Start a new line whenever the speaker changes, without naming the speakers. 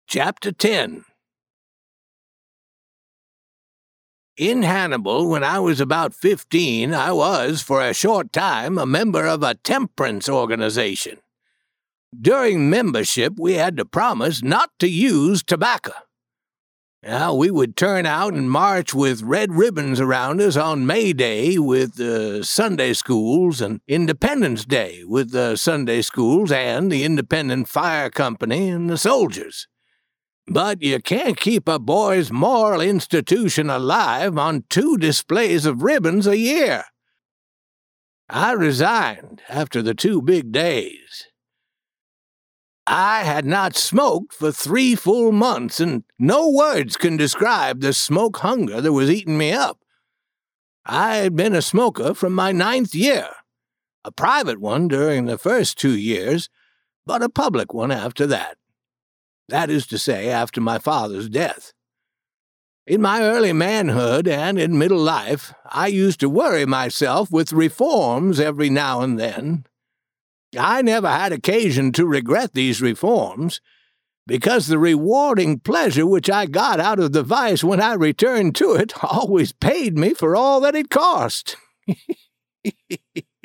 Chapter 10. In Hannibal, when I was about 15, I was, for a short time, a member of a temperance organization. During membership, we had to promise not to use tobacco. Now, we would turn out and march with red ribbons around us on May Day with the Sunday schools and Independence Day with the Sunday schools and the Independent Fire Company and the soldiers. But you can't keep a boy's moral institution alive on 2 displays of ribbons a year. I resigned after the 2 big days. I had not smoked for 3 full months, and no words can describe the smoke hunger that was eating me up. I had been a smoker from my 9th year, a private one during the first 2 years, but a public one after that. That is to say, after my father's death. In my early manhood and in middle life, I used to worry myself with reforms every now and then. I never had occasion to regret these reforms, because the rewarding pleasure which I got out of the vice when I returned to it always paid me for all that it cost.